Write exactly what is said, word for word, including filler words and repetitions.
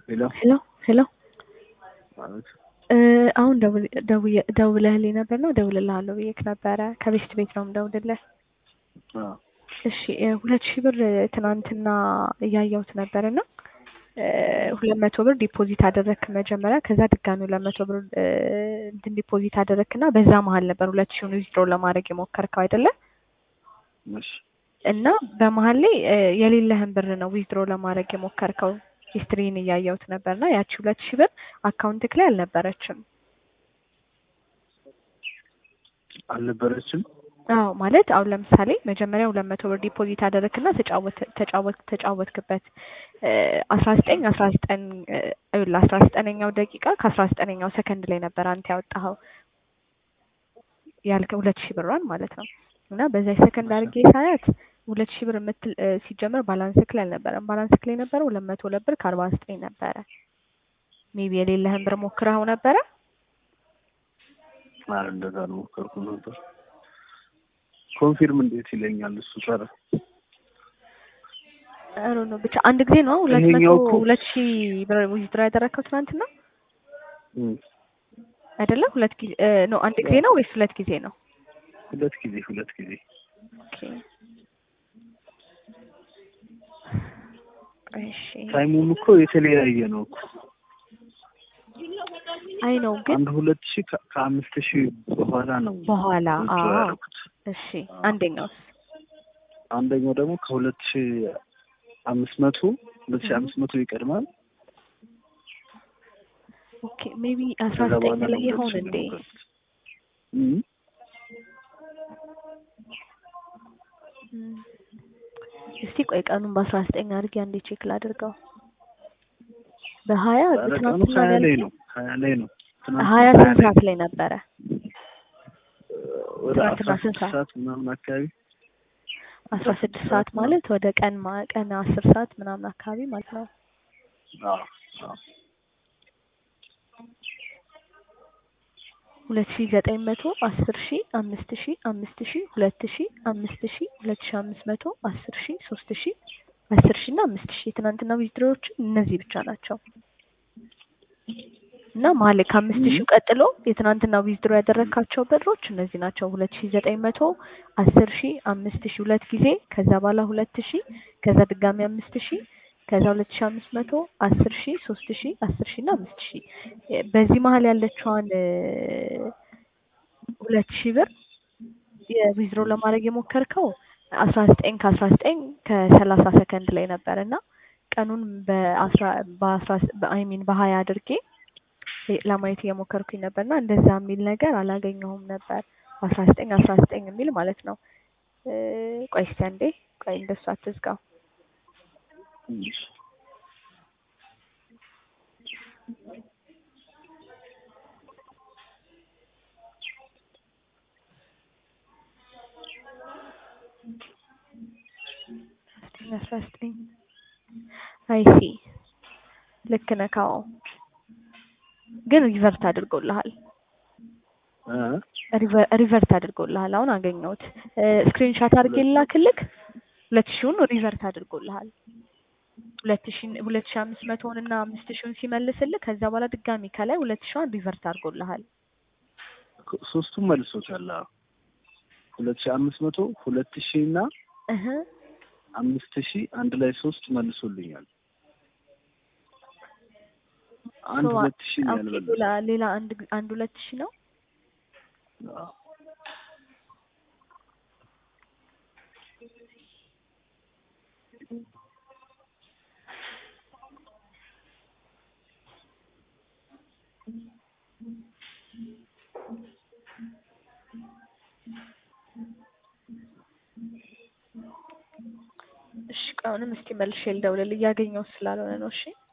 ሄሎ ሄሎ ሄሎ ማለት አሁን ደውል ደውዬ ደውለህልኝ ነበር ነው እደውልልሃለሁ ብዬሽ ነበረ። ከቤት ቤት ነው የምደውልልህ። አዎ እሺ ሁለት ሺህ ብር ትናንትና እያየሁት ነበርና ሁለት መቶ ብር ዲፖዚት አደረግክ መጀመሪያ፣ ከዛ ድጋሚ ሁለት መቶ ብር እንትን ዲፖዚት አደረግክና በዛ መሀል ነበር ሁለት ሺውን ዊዝድሮ ለማድረግ የሞከርከው አይደለ? እሺ እና በመሀል ላይ የሌለህን ብር ነው ዊዝድሮ ለማድረግ የሞከርከው። ሂስትሪን እያየሁት ነበርና ያቺ ሁለት ሺህ ብር አካውንትክ ላይ አልነበረችም። አልነበረችም። አዎ ማለት አሁን ለምሳሌ መጀመሪያ ሁለት መቶ ብር ዲፖዚት አደረግክና ተጫወት ተጫወት ተጫወትክበት አስራ ዘጠኝ አስራ ዘጠኝ ይኸውልህ አስራ ዘጠነኛው ደቂቃ ከአስራ ዘጠነኛው ሰከንድ ላይ ነበር አንተ ያወጣኸው ያልከው ሁለት ሺህ ብሯን ማለት ነው። እና በዛ ሰከንድ አድርጌ ሳያት ሁለት ሺህ ብር የምትል ሲጀመር ባላንስክ ላይ አልነበረም። ባላንስክ ላይ ነበረው ሁለት መቶ ሁለት ብር ከአርባ ዘጠኝ ነበረ። ሜቢ የሌለህን ብር ሞክረኸው ነበረ? አረ እንደዛ ነው ሞከርኩ ነበር። ኮንፊርም እንዴት ይለኛል እሱ ሰራ አሮ ነው ብቻ አንድ ጊዜ ነው ሁለት መቶ ይሄኛው እኮ ሁለት ሺህ ብር ዊዝድሮ ያደረግከው ትናንትና እም አይደለ? ሁለት ጊዜ ነው አንድ ጊዜ ነው ወይስ ሁለት ጊዜ ነው? ሁለት ጊዜ ሁለት ጊዜ ኦኬ እሺ ታይሙም እኮ የተለያየ ነው እኮ። አይ ነው ግን አንድ ሁለት ሺህ ከአምስት ሺህ በኋላ ነው በኋላ withdraw አዎ ያደረኩት። እሺ አንደኛውስ? አንደኛው ደግሞ ከሁለት ሺህ አምስት መቶ ሁለት ሺህ አምስት መቶ ይቀድማል። ኦኬ ሜቢ አስራ ዘጠኝ ላይ ይሆን እንዴ? እም እስቲ ቆይ ቀኑን በአስራ ዘጠኝ አድርጌ አንዴ ቼክ ላድርገው። በሀያ ትናንትና ሀያ ላይ ያልከኝ ነው ሀያ ላይ ነው ሀያ ስንት ሰዓት ላይ ነበረ? ወደ ትናንትና አስራ ስንት ስድስት ሰዓት? ሰዓት ምናምን አካባቢ አስራ ስድስት ሰዓት ማለት ወደ ቀን ማ- ቀን አስር ሰዓት ምናምን አካባቢ ማለት ነው። አዎ አዎ ሁለት ሺህ ዘጠኝ መቶ አስር ሺህ አምስት ሺህ አምስት ሺህ ሁለት ሺህ አምስት ሺህ ሁለት ሺህ አምስት መቶ አስር ሺህ ሶስት ሺህ አስር ሺህ እና አምስት ሺህ ትናንትና ዊዝድሮዎች እነዚህ ብቻ ናቸው። እና መሀል ከአምስት ሺህ ቀጥሎ የትናንትና ዊዝድሮ ያደረካቸው ብሮች እነዚህ ናቸው። ሁለት ሺህ ዘጠኝ መቶ አስር ሺህ አምስት ሺህ ሁለት ጊዜ ከዛ በኋላ ሁለት ሺህ ከዛ ድጋሚ አምስት ሺህ ከዛ ሁለት ሺህ አምስት መቶ አስር ሺህ ሶስት ሺህ አስር ሺህ እና አምስት ሺህ በዚህ መሀል ያለችዋን ሁለት ሺህ ብር የዊዝድሮ ለማድረግ የሞከርከው አስራ ዘጠኝ ከአስራ ዘጠኝ ከሰላሳ ሰከንድ ላይ ነበር እና ቀኑን በአስራ በአስራ በአይ ሚን በሀያ አድርጌ ለማየት እየሞከርኩኝ ነበርና እንደዛ የሚል ነገር አላገኘሁም ነበር። አስራ ዘጠኝ አስራ ዘጠኝ የሚል ማለት ነው። ቆይ እስኪ አንዴ ቆይ እንደሱ አትዝጋው። ትንሽ አስራ ዘጠኝ አይ ሲ ልክ ነህ። አዎ ግን ሪቨርት አድርጎልሃል። እ ሪቨርት አድርጎልሃል። አሁን አገኘሁት። ስክሪንሻት አድርጌ ልላክልክ። ሁለት ሺውን ሪቨርት አድርጎልሃል። ሁለት ሺህ ሁለት ሺህ አምስት መቶውን እና አምስት ሺውን ሲመልስልህ ከዛ በኋላ ድጋሚ ከላይ ሁለት ሺውን ሪቨርት አድርጎልሃል። ሶስቱም መልሶታል። አዎ ሁለት ሺህ አምስት መቶ ሁለት ሺህ እና እህ አምስት ሺህ አንድ ላይ ሶስት መልሶልኛል። አንድ ሁለት ሺህ ነው ያልመለሰው። ሌላ ሌላ አንድ አንድ ሁለት ሺህ ነው። አዎ እሺ ቀኑንም እስኪ መልሼ ልደውልልህ እያገኘሁት ስላልሆነ ነው። እሺ